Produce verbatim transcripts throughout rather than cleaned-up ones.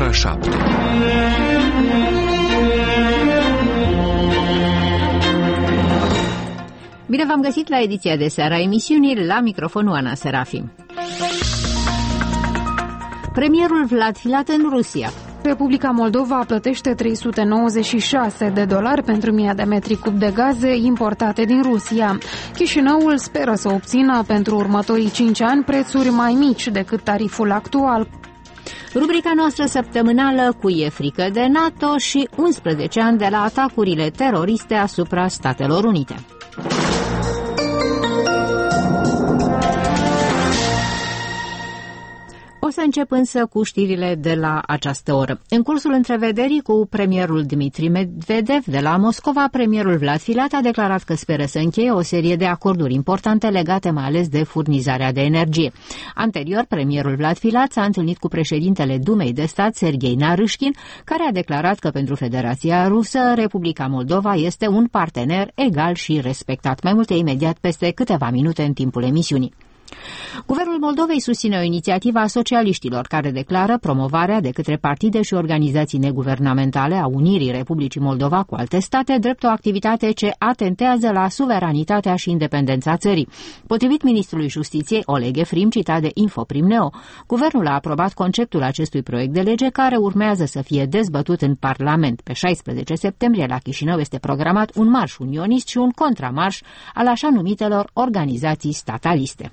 ora șapte. Bine v-am găsit la ediția de seară a emisiunii, la microfonul Ana Serafim. Premierul Vlad Filat în Rusia. Republica Moldova plătește trei sute nouăzeci și șase de dolari pentru mii de metri cub de gaze importate din Rusia. Chișinăul speră să obțină pentru următorii cinci ani prețuri mai mici decât tariful actual. Rubrica noastră săptămânală cu E frică de NATO și unsprezece ani de la atacurile teroriste asupra Statelor Unite. O să încep însă cu știrile de la această oră. În cursul întrevederii cu premierul Dmitri Medvedev de la Moscova, premierul Vlad Filat a declarat că speră să încheie o serie de acorduri importante legate mai ales de furnizarea de energie. Anterior, premierul Vlad Filat s-a întâlnit cu președintele Dumei de Stat, Serghei Narâșkin, care a declarat că pentru Federația Rusă, Republica Moldova este un partener egal și respectat. Mai multe imediat peste câteva minute în timpul emisiunii. Guvernul Moldovei susține o inițiativă a socialiștilor care declară promovarea de către partide și organizații neguvernamentale a unirii Republicii Moldova cu alte state drept o activitate ce atentează la suveranitatea și independența țării. Potrivit ministrului Justiției Oleg Efrim, citat de Infoprim.neo, guvernul a aprobat conceptul acestui proiect de lege care urmează să fie dezbătut în Parlament. Pe șaisprezece septembrie la Chișinău este programat un marș unionist și un contramarș al așa numitelor organizații stataliste.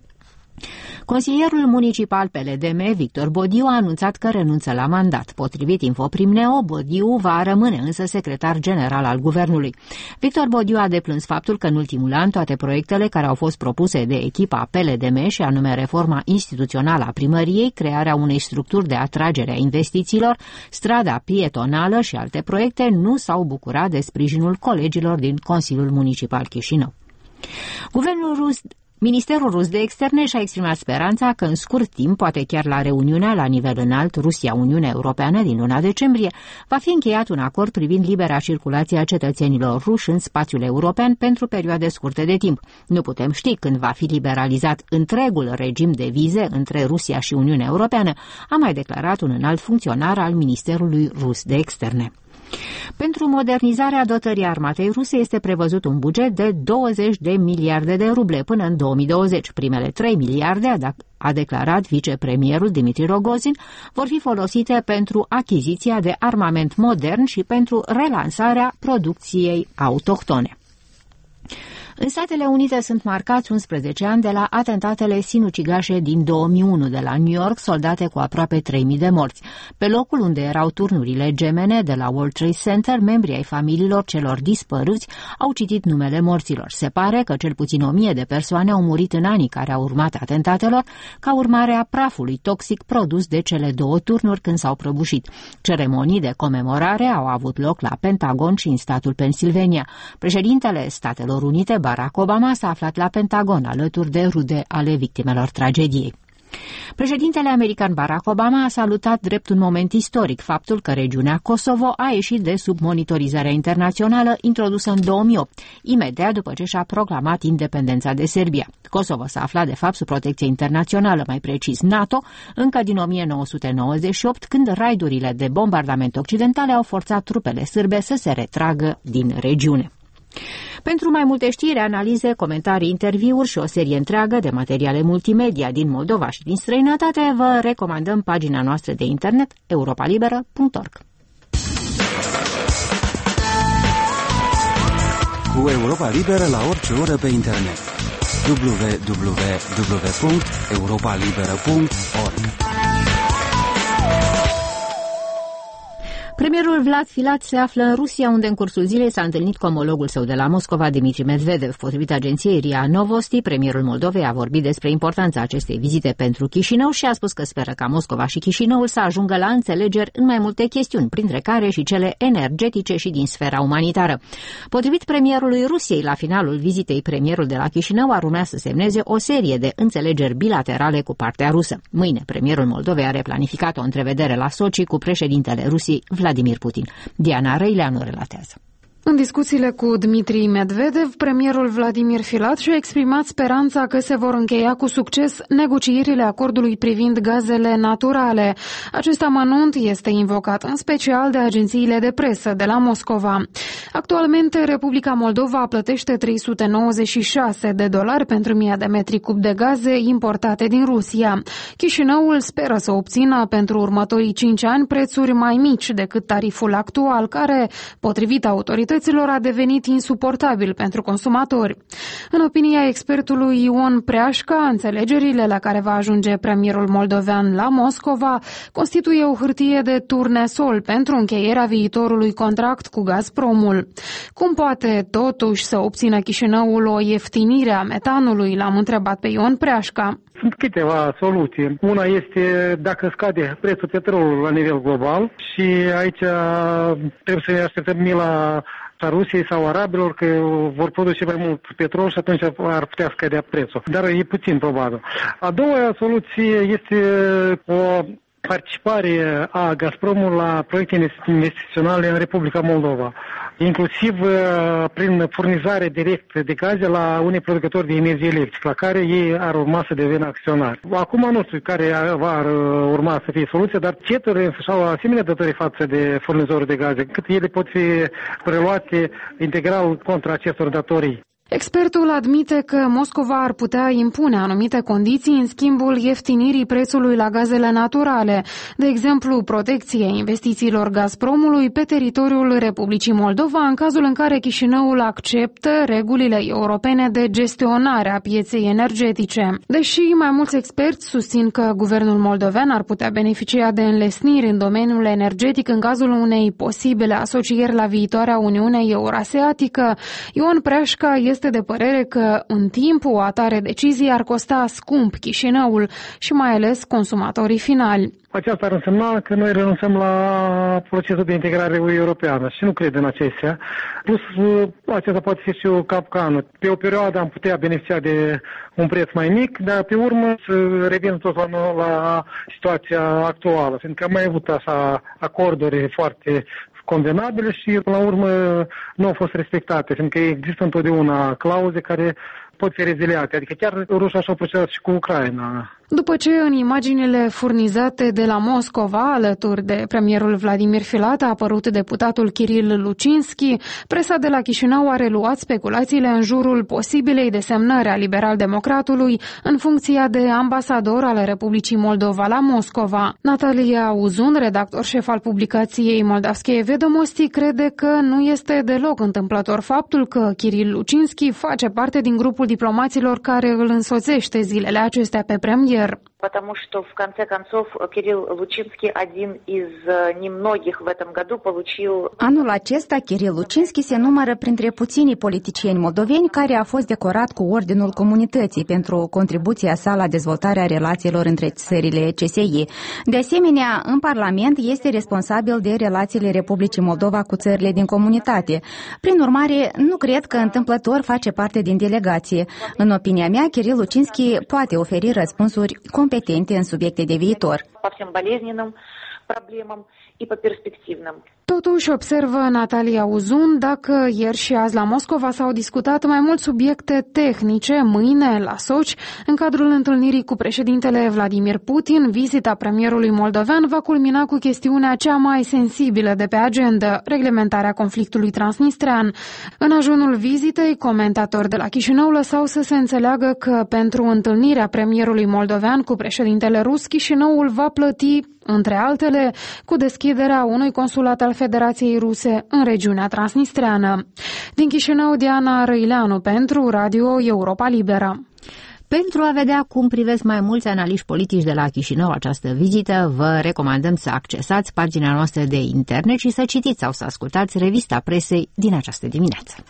Consilierul municipal P L D M, Victor Bodiu, a anunțat că renunță la mandat. Potrivit Infoprim.neo, Bodiu va rămâne însă secretar general al guvernului. Victor Bodiu a deplâns faptul că în ultimul an toate proiectele care au fost propuse de echipa P L D M, și anume reforma instituțională a primăriei, crearea unei structuri de atragere a investițiilor, strada pietonală și alte proiecte, nu s-au bucurat de sprijinul colegilor din Consiliul Municipal Chișinău. Guvernul rus Ministerul rus de externe și-a exprimat speranța că în scurt timp, poate chiar la reuniunea la nivel înalt Rusia-Uniunea Europeană din luna decembrie, va fi încheiat un acord privind libera circulație a cetățenilor ruși în spațiul european pentru perioade scurte de timp. Nu putem ști când va fi liberalizat întregul regim de vize între Rusia și Uniunea Europeană, a mai declarat un înalt funcționar al Ministerului rus de externe. Pentru modernizarea dotării armatei ruse este prevăzut un buget de douăzeci de miliarde de ruble până în două mii douăzeci. Primele trei miliarde, a declarat vicepremierul Dmitri Rogozin, vor fi folosite pentru achiziția de armament modern și pentru relansarea producției autohtone. În Statele Unite sunt marcați unsprezece ani de la atentatele sinucigașe din două mii unu de la New York, soldate cu aproape trei mii de morți. Pe locul unde erau turnurile gemene de la World Trade Center, membrii ai familiilor celor dispăruți au citit numele morților. Se pare că cel puțin o mie de persoane au murit în anii care au urmat atentatelor, ca urmare a prafului toxic produs de cele două turnuri când s-au prăbușit. Ceremonii de comemorare au avut loc la Pentagon și în statul Pennsylvania. Președintele Statelor Unite, Barack Obama, s-a aflat la Pentagon alături de rude ale victimelor tragediei. Președintele american Barack Obama a salutat drept un moment istoric faptul că regiunea Kosovo a ieșit de sub monitorizarea internațională introdusă în două mii opt, imediat după ce și-a proclamat independența de Serbia. Kosovo s-a aflat de fapt sub protecție internațională, mai precis NATO, încă din o mie nouă sute nouăzeci și opt, când raidurile de bombardament occidentale au forțat trupele sârbe să se retragă din regiune. Pentru mai multe știri, analize, comentarii, interviuri și o serie întreagă de materiale multimedia din Moldova și din străinătate, vă recomandăm pagina noastră de internet europa liberă punct org. Cu Europa Liberă la orice oră pe internet. w w w punct europa liberă punct org. Premierul Vlad Filat se află în Rusia, unde în cursul zilei s-a întâlnit cu omologul său de la Moscova, Dmitri Medvedev. Potrivit agenției R I A Novosti, premierul Moldovei a vorbit despre importanța acestei vizite pentru Chișinău și a spus că speră ca Moscova și Chișinăul să ajungă la înțelegeri în mai multe chestiuni, printre care și cele energetice și din sfera umanitară. Potrivit premierului Rusiei, la finalul vizitei, premierul de la Chișinău ar urmea să semneze o serie de înțelegeri bilaterale cu partea rusă. Mâine, premierul Moldovei are planificat o întrevedere la Sochi cu președintele Rusiei, Vladimir Putin. Diana Răileanu relatează. În discuțiile cu Dmitri Medvedev, premierul Vladimir Filat și-a exprimat speranța că se vor încheia cu succes negocierile acordului privind gazele naturale. Acest amănunt este invocat în special de agențiile de presă de la Moscova. Actualmente, Republica Moldova plătește trei sute nouăzeci și șase de dolari pentru mie de metri cub de gaze importate din Rusia. Chișinăul speră să obțină pentru următorii cinci ani prețuri mai mici decât tariful actual, care, potrivit autorităților, a devenit insuportabil pentru consumatori. În opinia expertului Ion Preașca, înțelegerile la care va ajunge premierul moldovean la Moscova constituie o hârtie de turnesol pentru încheierea viitorului contract cu Gazpromul. Cum poate totuși să obțină Chișinăul o ieftinire a metanului, l-am întrebat pe Ion Preașca. Sunt câteva soluții. Una este dacă scade prețul petrolului la nivel global și aici trebuie să ne așteptăm mila a Rusiei sau arabilor că vor produce mai mult petrol și atunci ar putea scădea prețul. Dar e puțin probabil. A doua soluție este o participare a Gazpromului la proiecte investiționale în Republica Moldova, inclusiv prin furnizare directă de gaze la unii producători de energie electrică, la care ei ar urma să devină acționari. Acum nu știu care va urma să fie soluția, dar ceturile și-au asemenea datorii față de furnizorul de gaze, cât ele pot fi preluate integral contra acestor datorii. Expertul admite că Moscova ar putea impune anumite condiții în schimbul ieftinirii prețului la gazele naturale, de exemplu protecție investițiilor Gazpromului pe teritoriul Republicii Moldova în cazul în care Chișinăul acceptă regulile europene de gestionare a pieței energetice. Deși mai mulți experți susțin că guvernul moldovean ar putea beneficia de înlesniri în domeniul energetic în cazul unei posibile asocieri la viitoarea Uniune Eurasiatică, Ion Preașca este este de părere că în timp o atare decizie ar costa scump Chișinăul și mai ales consumatorii finali. Aceasta ar însemna că noi renunțăm la procesul de integrare europeană și nu cred în acestea. Plus, acesta poate fi și o capcană. Pe o perioadă am putea beneficia de un preț mai mic, dar pe urmă să revenim tot la, la situația actuală, fiindcă am mai avut așa acorduri foarte convenabile și, până la urmă, nu au fost respectate, fiindcă există întotdeauna clauze care pot fi reziliate. Adică chiar rușii așa au procedat și cu Ucraina. După ce în imaginile furnizate de la Moscova, alături de premierul Vladimir Filat, a apărut deputatul Kiril Lucinski, presa de la Chișinău a reluat speculațiile în jurul posibilei desemnări a liberal-democratului în funcția de ambasador al Republicii Moldova la Moscova. Natalia Uzun, redactor șef al publicației Moldavskeye Vedomosti, crede că nu este deloc întâmplător faptul că Kiril Lucinski face parte din grupul diplomaților care îl însoțește zilele acestea pe premier. Потому что, в конце концов, Кирилл Лучинский один из немногих в этом году получил... Anul acesta, Kiril Lucinski se numără printre puținii politicieni moldoveni care a fost decorat cu Ordinul Comunității pentru contribuția sa la dezvoltarea relațiilor între țările C S I. De asemenea, în Parlament este responsabil de relațiile Republicii Moldova cu țările din comunitate. Prin urmare, nu cred că întâmplător face parte din delegație. În opinia mea, Kiril Lucinski poate oferi răspunsuri competente în subiecte de viitor. Totuși, observă Natalia Uzun, dacă ieri și azi la Moscova s-au discutat mai mult subiecte tehnice, mâine la Sochi, în cadrul întâlnirii cu președintele Vladimir Putin, vizita premierului moldovean va culmina cu chestiunea cea mai sensibilă de pe agenda, reglementarea conflictului transnistrean. În ajunul vizitei, comentatori de la Chișinău lăsau să se înțeleagă că pentru întâlnirea premierului moldovean cu președintele rus, Chișinăul va plăti, între altele, cu deschiderea unui consulat al Federației Ruse în regiunea transnistreană. Din Chișinău, Diana Răileanu pentru Radio Europa Liberă. Pentru a vedea cum privesc mai mulți analiști politici de la Chișinău această vizită, vă recomandăm să accesați pagina noastră de internet și să citiți sau să ascultați revista presei din această dimineață.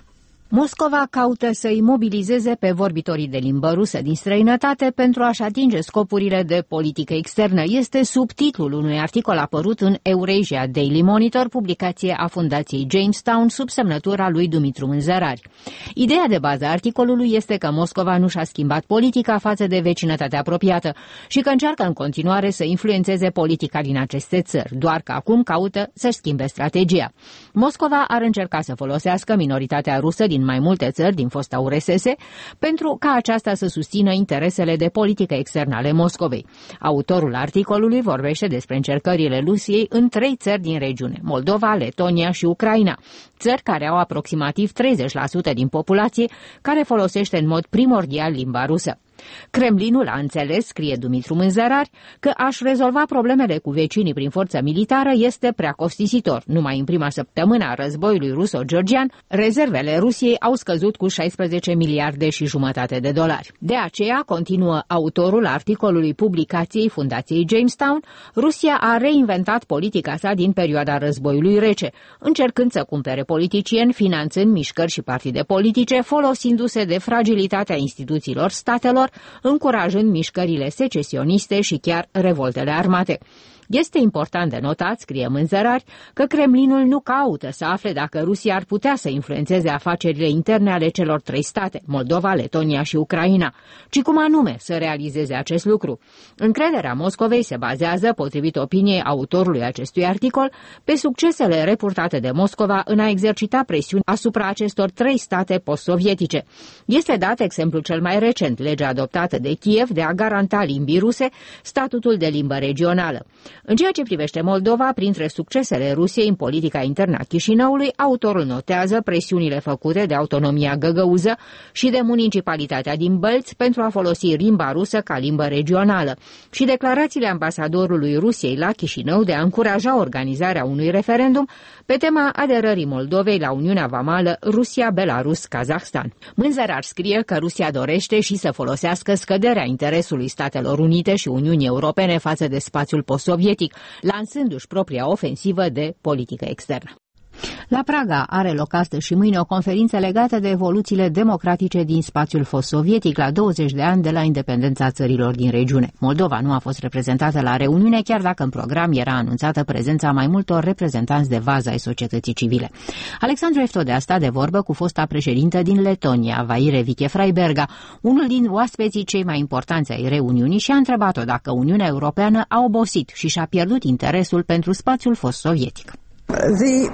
Moscova caută să îi mobilizeze pe vorbitorii de limbă rusă din străinătate pentru a-și atinge scopurile de politică externă. Este subtitlul unui articol apărut în Eurasia Daily Monitor, publicație a Fundației Jamestown, sub semnătura lui Dumitru Mânzărari. Ideea de bază a articolului este că Moscova nu și-a schimbat politica față de vecinătatea apropiată și că încearcă în continuare să influențeze politica din aceste țări, doar că acum caută să-și schimbe strategia. Moscova ar încerca să folosească minoritatea rusă din mai multe țări din fosta U R S S pentru ca aceasta să susțină interesele de politică externă ale Moscovei. Autorul articolului vorbește despre încercările Rusiei în trei țări din regiune, Moldova, Letonia și Ucraina, țări care au aproximativ treizeci la sută din populație care folosește în mod primordial limba rusă. Kremlinul a înțeles, scrie Dumitru Mânzărari, că a-și rezolva problemele cu vecinii prin forță militară este prea costisitor. Numai în prima săptămână a războiului ruso-georgian, rezervele Rusiei au scăzut cu șaisprezece miliarde și jumătate de dolari. De aceea, continuă autorul articolului publicației Fundației Jamestown, Rusia a reinventat politica sa din perioada războiului rece, încercând să cumpere politicieni, finanțând mișcări și partide politice, folosindu-se de fragilitatea instituțiilor statelor, încurajând mișcările secesioniste și chiar revoltele armate. Este important de notat, scrie Mânzărari, că Kremlinul nu caută să afle dacă Rusia ar putea să influențeze afacerile interne ale celor trei state, Moldova, Letonia și Ucraina, ci cum anume să realizeze acest lucru. Încrederea Moscovei se bazează, potrivit opiniei autorului acestui articol, pe succesele reportate de Moscova în a exercita presiuni asupra acestor trei state post-sovietice. Este dat exemplul cel mai recent, legea adoptată de Kiev de a garanta limbii ruse statutul de limbă regională. În ceea ce privește Moldova, printre succesele Rusiei în politica internă a Chișinăului, autorul notează presiunile făcute de autonomia găgăuză și de municipalitatea din Bălți pentru a folosi limba rusă ca limbă regională și declarațiile ambasadorului Rusiei la Chișinău de a încuraja organizarea unui referendum pe tema aderării Moldovei la Uniunea Vamală Rusia-Belarus-Kazahstan. Mânzărar scrie că Rusia dorește și să folosească scăderea interesului Statelor Unite și Uniunii Europene față de spațiul post-sovietic, lansându-și propria ofensivă de politică externă. La Praga are loc astăzi și mâine o conferință legată de evoluțiile democratice din spațiul fost sovietic la douăzeci de ani de la independența țărilor din regiune. Moldova nu a fost reprezentată la reuniune, chiar dacă în program era anunțată prezența mai multor reprezentanți de vază ai societății civile. Alexandru Eftode a stat de vorbă cu fosta președintă din Letonia, Vaire Vicke-Freiberga, unul din oaspeții cei mai importanți ai reuniunii, și a întrebat-o dacă Uniunea Europeană a obosit și și-a pierdut interesul pentru spațiul fost sovietic. The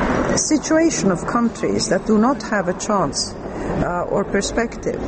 situation of countries that do not have a chance uh, or perspective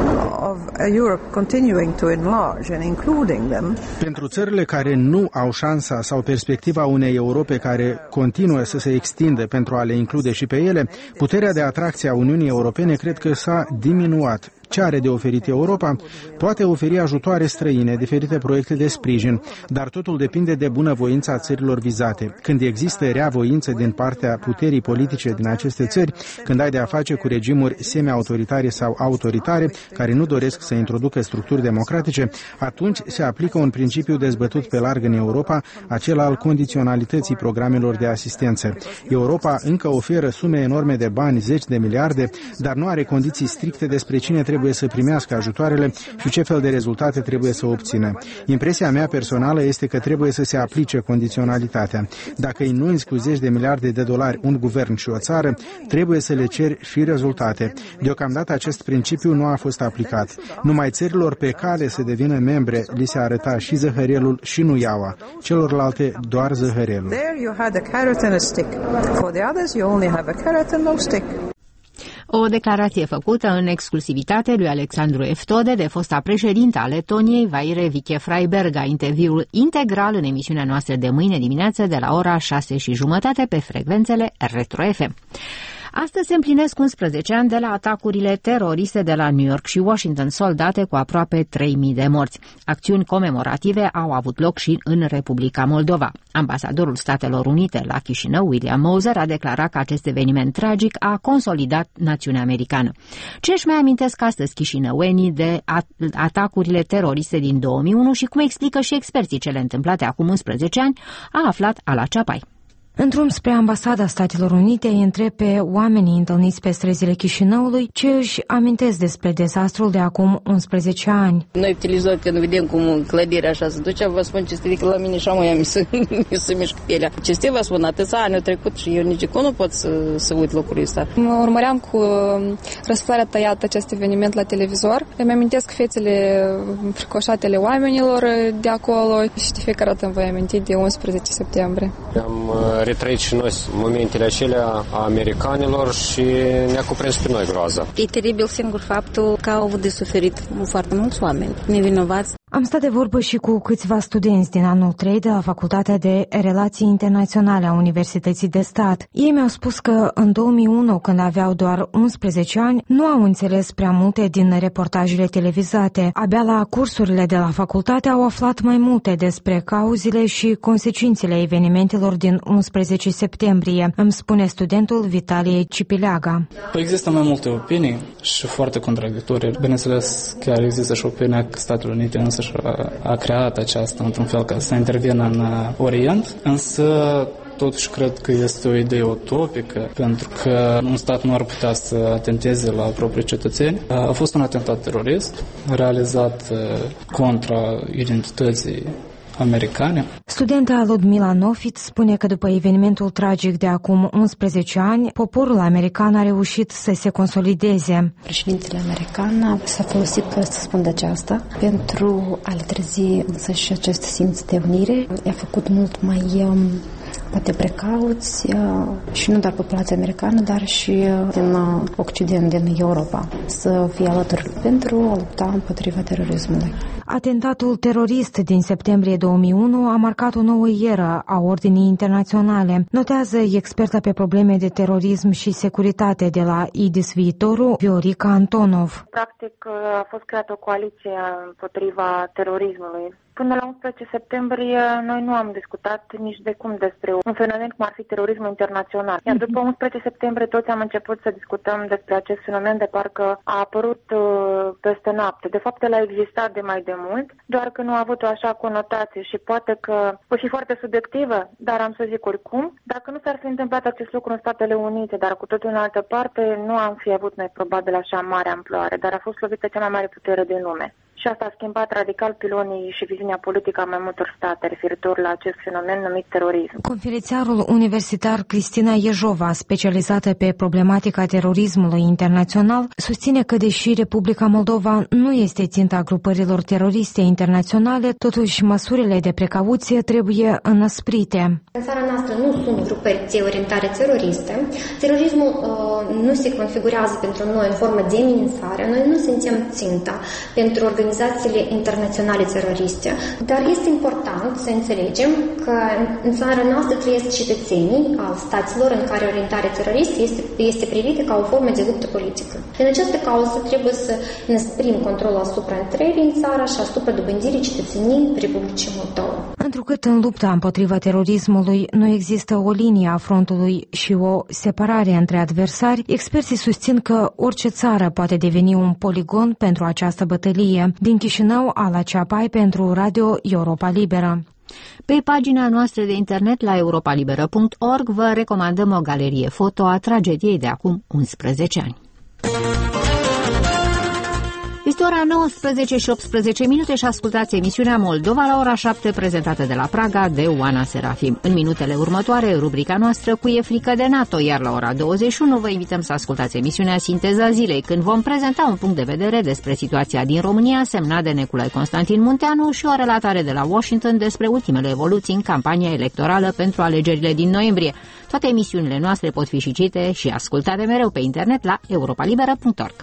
of Europe continuing to enlarge and including them. Pentru țările care nu au șansa sau perspectiva unei Europe care continuă să se extindă pentru a le include și pe ele, puterea de atracție a Uniunii Europene cred că s-a diminuat. Ce are de oferit Europa? Poate oferi ajutoare străine, diferite proiecte de sprijin, dar totul depinde de bunăvoința țărilor vizate. Când există rea voință din partea puterii politice din aceste țări, când ai de a face cu regimuri semi-autoritare sau autoritare care nu doresc să introducă structuri democratice, atunci se aplică un principiu dezbătut pe larg în Europa, acela al condiționalității programelor de asistență. Europa încă oferă sume enorme de bani, zeci de miliarde, dar nu are condiții stricte despre cine trebuie să primească ajutoarele și ce fel de rezultate trebuie să obțină. Impresia mea personală este că trebuie să se aplice condiționalitatea. Dacă îi înunți cu zeci de miliarde de dolari un guvern și o țară, trebuie să le ceri și rezultate. Deocamdată acest principiu nu a fost aplicat. Numai țărilor pe cale să devină membre li se arăta și zăhărelul și nuiaua. Celorlalte doar zăhărelul. There you had a carrot and a stick. For the others you only have a carrot and no stick. O declarație făcută în exclusivitate lui Alexandru Eftode de fosta președintă a Letoniei, Vaire Vicke-Freiberga. Interviul integral în emisiunea noastră de mâine dimineață de la ora șase și jumătate pe frecvențele Retro F M. Astăzi se împlinesc unsprezece ani de la atacurile teroriste de la New York și Washington, soldate cu aproape trei mii de morți. Acțiuni comemorative au avut loc și în Republica Moldova. Ambasadorul Statelor Unite la Chișinău, William Moser, a declarat că acest eveniment tragic a consolidat națiunea americană. Ce își mai amintesc astăzi chișinăuenii de atacurile teroriste din două mii unu și cum explică și experții cele întâmplate acum unsprezece ani, a aflat Ala Ceapai. În drum spre ambasada Statelor Unite, îi întreb pe oamenii întâlniți pe străzile Chișinăului ce își amintesc despre dezastrul de acum unsprezece ani. Noi pe televizor, când vedem cum clădirea așa se ducea, vă spun ce stă la mine și am mi se, se mișcă pielea. Ce stă, vă spun, atâția ani au trecut și eu nici nu pot să, să uit lucrul ăsta. Mă urmăream cu răsuflarea tăiată acest eveniment la televizor. Îmi amintesc fețele fricoșate ale oamenilor de acolo și de fiecare dată îmi voi aminti de unsprezece septembrie. Am retrăit și noi momentele acelea a americanilor și ne-a cuprins pe noi groaza. E teribil singur faptul că au avut de suferit foarte mulți oameni nevinovați. Am stat de vorbă și cu câțiva studenți din anul trei de la Facultatea de Relații Internaționale a Universității de Stat. Ei mi-au spus că în două mii unu, când aveau doar unsprezece ani, nu au înțeles prea multe din reportajele televizate. Abia la cursurile de la facultate au aflat mai multe despre cauzele și consecințele evenimentelor din unsprezece septembrie, îmi spune studentul Vitalie Cipileaga. Există mai multe opinii și foarte contradictorii. Bineînțeles, chiar există și opinia că Statele Unite însă a creat aceasta într-un fel ca să intervină în Orient, însă totuși cred că este o idee utopică, pentru că un stat nu ar putea să atenteze la proprii cetățeni. A fost un atentat terorist realizat contra identității americane. Studenta Ludmila Nofit spune că după evenimentul tragic de acum unsprezece ani, poporul american a reușit să se consolideze. Președintele american s-a folosit, să spun de aceasta, pentru a le trezi însăși acest simț de unire. I-a făcut mult mai poate precauți și nu doar populația americană, dar și din Occident, din Europa, să fie alături pentru a lupta împotriva terorismului. Atentatul terorist din septembrie două mii unu a marcat o nouă eră a ordinii internaționale, notează experta pe probleme de terorism și securitate de la I D I S Viitorul, Viorica Antonov. Practic a fost creată o coaliție împotriva terorismului. Până la unsprezece septembrie noi nu am discutat nici de cum despre un fenomen cum ar fi terorismul internațional. Iar după unsprezece septembrie toți am început să discutăm despre acest fenomen de parcă a apărut uh, peste noapte. De fapt, el a existat de mai de mult, doar că nu a avut o așa conotație și poate că o fi foarte subiectivă, dar am să zic oricum. Dacă nu s-ar fi întâmplat acest lucru în Statele Unite, dar cu totul în altă parte, nu am fi avut mai probabil așa mare amploare, dar a fost lovită cea mai mare putere din lume. Și asta a schimbat radical pilonii și viziunea politică a mai multor state referitor la acest fenomen numit terorism. Conferențiarul universitar Cristina Iejova, specializată pe problematica terorismului internațional, susține că deși Republica Moldova nu este ținta grupărilor teroriste internaționale, totuși măsurile de precauție trebuie înăsprite. În țara noastră nu sunt grupări de orientare teroriste. Terorismul uh, nu se configurează pentru noi în formă de amenințare. Noi nu suntem ținta pentru organizațiile internaționale teroriste, dar este important să înțelegem că în țara noastră trăiesc cetățenii al statelor în care orientarea teroristă este, este privită ca o formă de luptă politică. În această cauză trebuie să năsprim controlul asupra întregii în țară și asupra dobândirii cetățenii Republicii Moldova. Întrucât în lupta împotriva terorismului nu există o linie a frontului și o separare între adversari, experții susțin că orice țară poate deveni un poligon pentru această bătălie. Din Chișinău, Ala Ceapai pentru Radio Europa Liberă. Pe pagina noastră de internet la europalibera punct org vă recomandăm o galerie foto a tragediei de acum unsprezece ani. Este ora nouăsprezece și optsprezece minute și ascultați emisiunea Moldova la ora șapte, prezentată de la Praga de Oana Serafim. În minutele următoare, rubrica noastră cu E frică de NATO, iar la ora douăzeci și unu vă invităm să ascultați emisiunea Sinteza Zilei, când vom prezenta un punct de vedere despre situația din România, semnat de Neculai Constantin Munteanu, și o relatare de la Washington despre ultimele evoluții în campania electorală pentru alegerile din noiembrie. Toate emisiunile noastre pot fi și citite și ascultate mereu pe internet la europalibera punct org.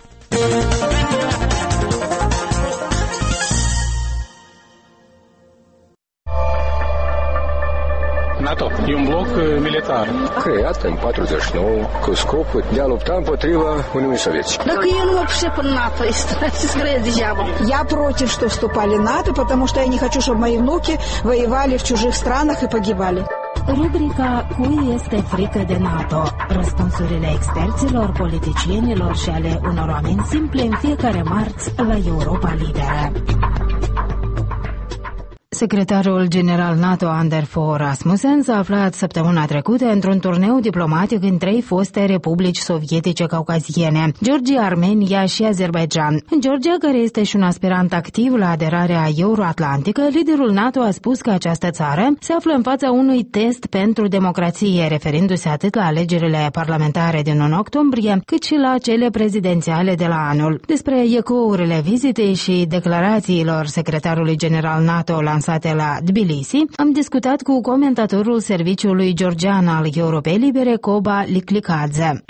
NATO e un bloc militar creat în patruzeci și nouă cu scopul de a lupta împotriva Uniunii Sovietice. Dacă eu nu mă пришел в НАТО, искренне degeaba. Я против, что вступали в НАТО, потому что я не хочу, чтобы мои внуки воевали в чужих странах и погибали. Rubrica Cui este frică de NATO? Răspunsurile experților, politicienilor și ale unor oameni simple în fiecare marți la Europa Liberă. Secretarul general NATO Anders Fogh Rasmussen s-a aflat săptămâna trecută într-un turneu diplomatic în trei foste republici sovietice caucaziene, Georgia, Armenia și Azerbaijan. În Georgia, care este și un aspirant activ la aderarea euroatlantică, liderul NATO a spus că această țară se află în fața unui test pentru democrație, referindu-se atât la alegerile parlamentare din unu octombrie, cât și la cele prezidențiale de la anul. Despre ecourile vizitei și declarațiilor secretarului general NATO lansate la Tbilisi, am discutat cu comentatorul serviciului georgian al Europei Libere, Koba Liklikadze.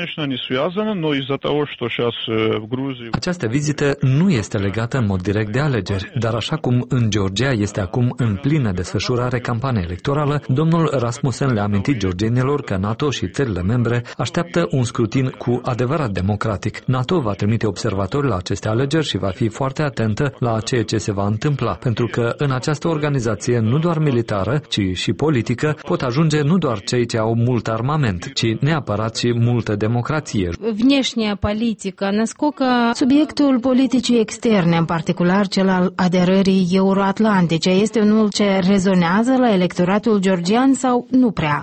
Această vizită nu este legată în mod direct de alegeri, dar așa cum în Georgia este acum în plină desfășurare campanie electorală, domnul Rasmussen le-a amintit georgienilor că NATO și țările membre așteaptă un scrutin cu adevărat democratic. NATO va trimite observatori la aceste alegeri și va fi foarte atentă la ceea ce se va întâmpla, pentru că în această organizație, nu doar militară, ci și politică, pot ajunge nu doar cei ce au mult armament, ci neapărat și multă democrație. Внешняя политика, насколько subiectul politicii externe, în particular cel al aderării euroatlantice, este unul ce rezonează la electoratul georgian sau nu prea?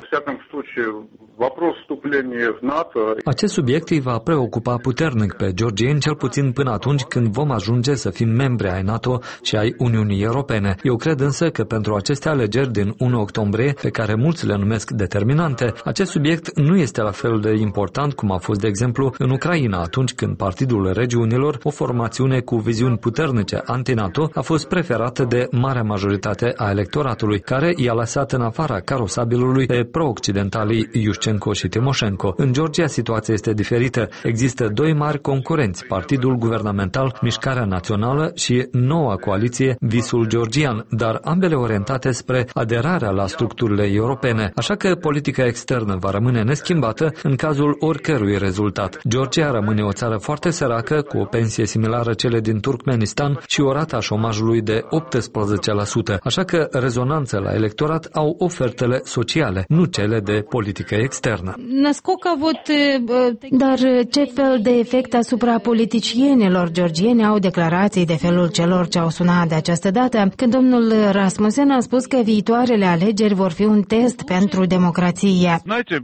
Acest subiect îi va preocupa puternic pe georgieni, cel puțin până atunci când vom ajunge să fim membri ai NATO și ai Uniunii Europene. Eu cred însă că pentru aceste alegeri din unu octombrie, pe care mulți le numesc determinante, acest subiect nu este la fel de important cum a fost, de exemplu, în Ucraina, atunci când Partidul Regiunilor, o formațiune cu viziuni puternice anti-NATO, a fost preferată de marea majoritate a electoratului, care i-a lăsat în afara carosabilului pe pro-occidentalii Iușcenko și Timoșenko. În Georgia situația este diferită. Există doi mari concurenți, Partidul Guvernamental Mișcarea Națională și noua coaliție Visul Georgian, dar ambele orientate spre aderarea la structurile europene, așa că politica externă va rămâne neschimbată în cazul oricărui rezultat. Georgia rămâne o țară foarte săracă, cu o pensie similară cele din Turkmenistan și o rată a șomajului de optsprezece la sută, așa că rezonanță la electorat au ofertele sociale, nu cele de politică externă. Dar ce fel de efect asupra politicienilor georgieni au declarații de felul celor ce au sunat de această dată, când domnul Rasmussen a spus că viitoarele alegeri vor fi un test pentru democrație?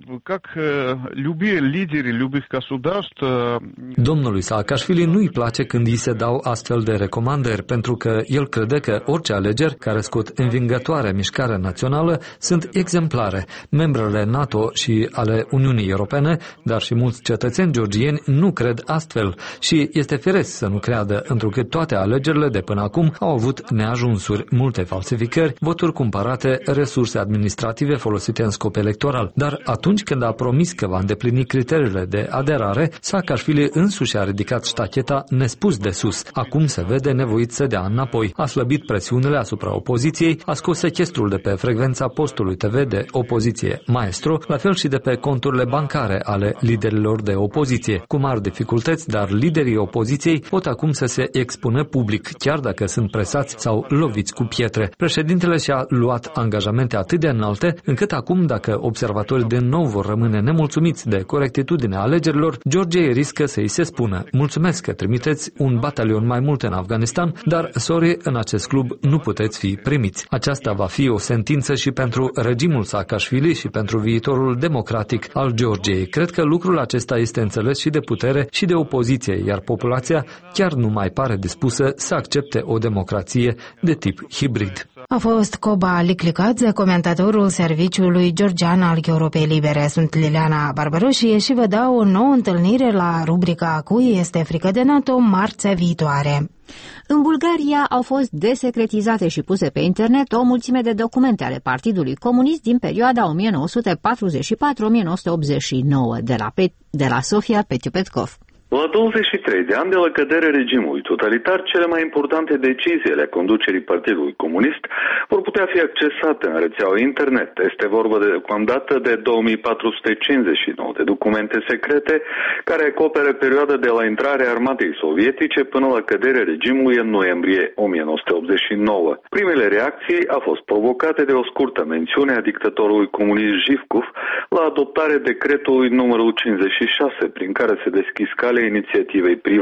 Domnului Saakashvili nu-i place când îi se dau astfel de recomandări, pentru că el crede că orice alegeri care scot învingătoare mișcarea națională sunt exemplare. Membrele NATO și ale Uniunii Europene, dar și mulți cetățeni georgieni nu cred astfel și este firesc să nu creadă, întrucât toate alegerile de până acum au avut neajunsuri, multe falsificări, voturi cumpărate, resurse administrative folosite în scop electoral. Dar atunci când a promis că va îndeplini criteriile de aderare, Saakashvili însuși a ridicat ștacheta nespus de sus. Acum se vede nevoit să dea înapoi. A slăbit presiunile asupra opoziției, a scos sechestrul de pe frecvența postului T V de opoziție Maestro, la fel și de pe conturile bancare ale liderilor de opoziție. Cu mari dificultăți, dar liderii opoziției pot acum să se expună public, chiar dacă sunt presați sau loviți cu pietre. Președintele și-a luat angajamente atât de înalte, încât acum, dacă observatorii din nou vor rămâne nemulțumiți de corectitudinea alegerilor, Georgiei riscă să îi se spună: mulțumesc că trimiteți un batalion mai mult în Afganistan, dar, sorry, în acest club nu puteți fi primiți. Aceasta va fi o sentință și pentru regimul Saakashvili și pentru viitorul democratic al Georgiei. Cred că lucrul acesta este înțeles și de putere și de opoziție, iar populația chiar nu mai pare dispusă să accepte o democrație de tip hibrid. A fost Koba Liklikadze, comentatorul serviciului georgian al Europei Libere. Sunt Liliana Barbaroșie și vă dau o nouă întâlnire la rubrica Cui este frică de NATO marțea viitoare. În Bulgaria au fost desecretizate și puse pe internet o mulțime de documente ale Partidului Comunist din perioada o mie nouă sute patruzeci și patru - o mie nouă sute optzeci și nouă, de la, Pe- de la Sofia Petiu Petkov. La douăzeci și trei de ani de la căderea regimului totalitar, cele mai importante decizii ale conducerii Partidului Comunist vor putea fi accesate în rețeaua internet. Este vorba de deocamdată de două mii patru sute cincizeci și nouă de documente secrete care acoperă perioada de la intrarea armatei sovietice până la căderea regimului în noiembrie o mie nouă sute optzeci și nouă. Primele reacții au fost provocate de o scurtă mențiune a dictatorului comunist Jivkov la adoptarea decretului numărul cincizeci și șase, prin care se deschis calea inițiativei private.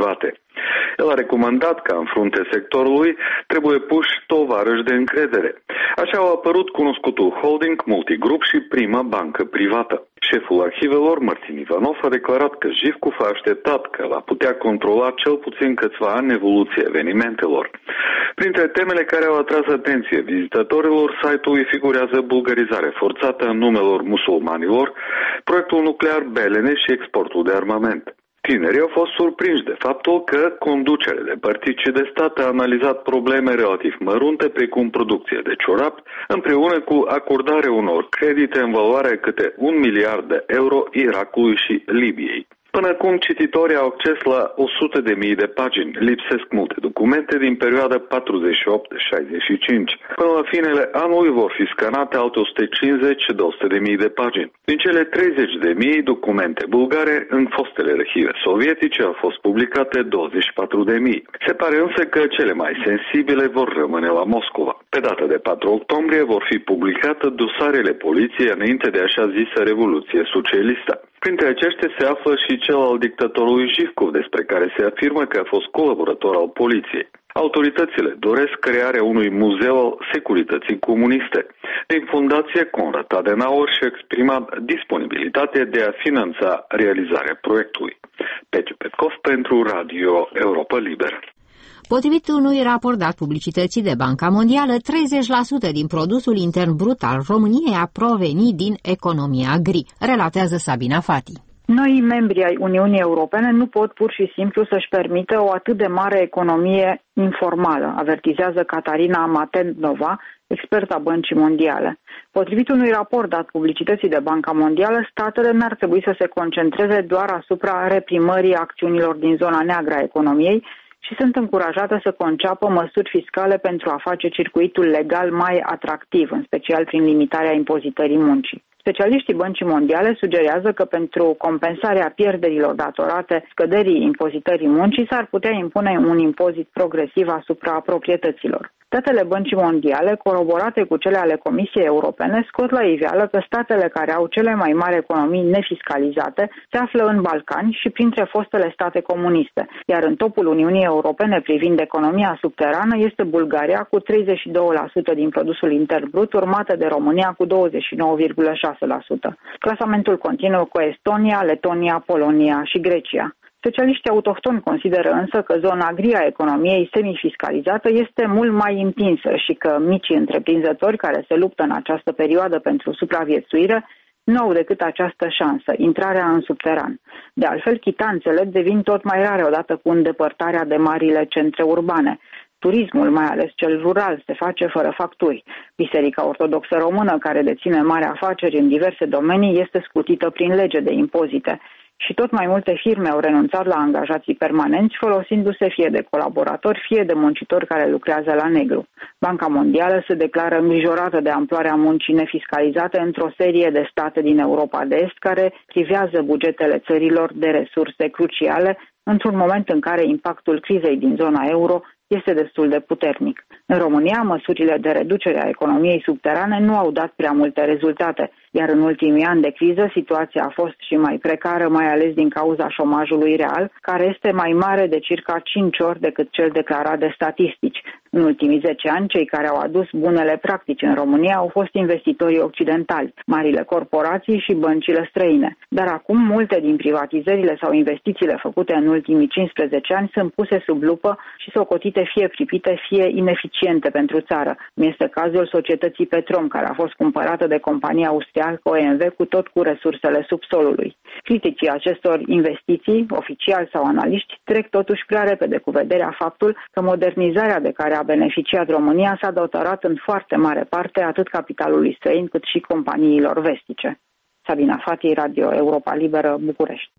El a recomandat că în frunte sectorului trebuie puși tovarăși de încredere. Așa au apărut cunoscutul holding Multigrup și prima bancă privată. Șeful arhivelor, Martin Ivanov, a declarat că Jivkov a așteptat că va putea controla cel puțin câțiva ani evoluția evenimentelor. Printre temele care au atras atenție vizitatorilor site-ului figurează bulgarizarea forțată a numelor musulmanilor, proiectul nuclear Belene și exportul de armament. Tinerii au fost surprinși de faptul că conducerea de partide de stat a analizat probleme relativ mărunte precum producția de ciorap, împreună cu acordarea unor credite în valoare câte un miliard de euro Irakului și Libiei. Până acum, cititorii au acces la o sută de mii de pagini. Lipsesc multe documente din perioada patruzeci și opt șaizeci și cinci. Până la finele anului vor fi scanate alte o sută cincizeci - două sute de mii de pagini. Din cele treizeci de mii documente bulgare, în fostele arhive sovietice au fost publicate douăzeci și patru de mii. Se pare însă că cele mai sensibile vor rămâne la Moscova. Pe data de patru octombrie vor fi publicate dosarele poliției înainte de așa zisă Revoluție Socialistă. Printre aceștia se află și cel al dictatorului Jivkov, despre care se afirmă că a fost colaborator al poliției. Autoritățile doresc crearea unui muzeu al securității comuniste. Din Fundația Konrad Adenauer și-a exprimat disponibilitatea de a finanța realizarea proiectului. Petru Petkov pentru Radio Europa Liberă. Potrivit unui raport dat publicității de Banca Mondială, treizeci la sută din produsul intern brut al României a provenit din economia gri, relatează Sabina Fati. Noi, membrii ai Uniunii Europene, nu pot pur și simplu să-și permită o atât de mare economie informală, avertizează Catarina Matendnova, experta Băncii Mondiale. Potrivit unui raport dat publicității de Banca Mondială, statele n-ar trebui să se concentreze doar asupra reprimării acțiunilor din zona neagră a economiei, și sunt încurajate să conceapă măsuri fiscale pentru a face circuitul legal mai atractiv, în special prin limitarea impozitării muncii. Specialiștii Băncii Mondiale sugerează că pentru compensarea pierderilor datorate scăderii impozitării muncii s-ar putea impune un impozit progresiv asupra proprietăților. Datele Băncii Mondiale, coroborate cu cele ale Comisiei Europene, scot la iveală că statele care au cele mai mari economii nefiscalizate se află în Balcani și printre fostele state comuniste, iar în topul Uniunii Europene privind economia subterană este Bulgaria cu treizeci și doi la sută din produsul intern brut, urmată de România cu douăzeci și nouă virgulă șase la sută. Clasamentul continuă cu Estonia, Letonia, Polonia și Grecia. Specialiștii autohtoni consideră însă că zona gri a economiei semifiscalizată este mult mai întinsă și că micii întreprinzători care se luptă în această perioadă pentru supraviețuire nu au decât această șansă, intrarea în subteran. De altfel, chitanțele devin tot mai rare odată cu îndepărtarea de marile centre urbane. Turismul, mai ales cel rural, se face fără facturi. Biserica Ortodoxă Română, care deține mari afaceri în diverse domenii, este scutită prin lege de impozite. Și tot mai multe firme au renunțat la angajații permanenți, folosindu-se fie de colaboratori, fie de muncitori care lucrează la negru. Banca Mondială se declară îngrijorată de amploarea muncii nefiscalizate într-o serie de state din Europa de Est, care privează bugetele țărilor de resurse cruciale, într-un moment în care impactul crizei din zona euro este destul de puternic. În România, măsurile de reducere a economiei subterane nu au dat prea multe rezultate, iar în ultimii ani de criză situația a fost și mai precară, mai ales din cauza șomajului real, care este mai mare de circa cinci ori decât cel declarat de statistici. În ultimii zece ani, cei care au adus bunele practici în România au fost investitorii occidentali, marile corporații și băncile străine. Dar acum, multe din privatizările sau investițiile făcute în ultimii cincisprezece ani sunt puse sub lupă și socotite fie pripite, fie ineficiente pentru țară. Este cazul societății Petrom, care a fost cumpărată de compania austriacă O M V cu tot cu resursele subsolului. Criticii acestor investiții, oficiali sau analiști, trec totuși prea repede cu vederea faptul că modernizarea de care a beneficiat România s-a datorat în foarte mare parte atât capitalului străin cât și companiilor vestice. Sabina Fati, Radio Europa Liberă, București.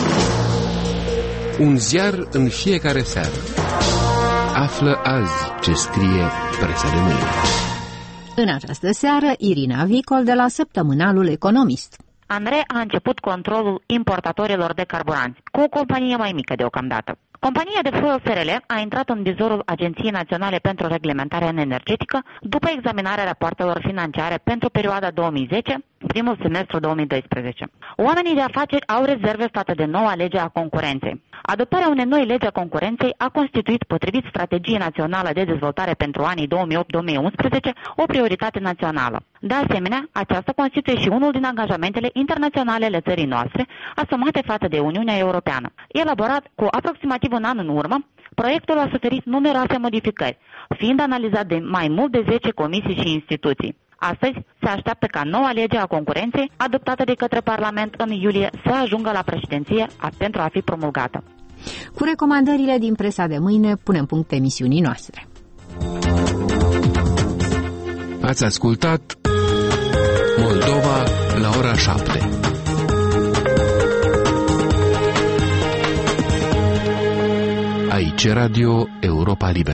Un ziar în fiecare seară. Află azi ce scrie presa de mâine. În această seară, Irina Vicol de la Săptămânalul Economist. ANRE a început controlul importatorilor de carburanți, cu o companie mai mică deocamdată. Compania de Fuel S R L a intrat în vizorul Agenției Naționale pentru Reglementare Energetică după examinarea rapoartelor financiare pentru perioada două mii zece, primul semestru două mii doisprezece. Oamenii de afaceri au rezerve față de noua lege a concurenței. Adoptarea unei noi legi a concurenței a constituit, potrivit Strategiei Naționale de Dezvoltare pentru anii două mii opt două mii unsprezece, o prioritate națională. De asemenea, aceasta constituie și unul din angajamentele internaționale ale țării noastre, asumate față de Uniunea Europeană. Elaborat cu aproximativ un an în urmă, proiectul a suferit numeroase modificări, fiind analizat de mai mult de zece comisii și instituții. Astăzi se așteaptă ca noua lege a concurenței, adoptată de către Parlament în iulie, să ajungă la președinție pentru a fi promulgată. Cu recomandările din presa de mâine punem punct emisiunii noastre. Ați ascultat Moldova la ora șapte. Aici Radio Europa Liberă.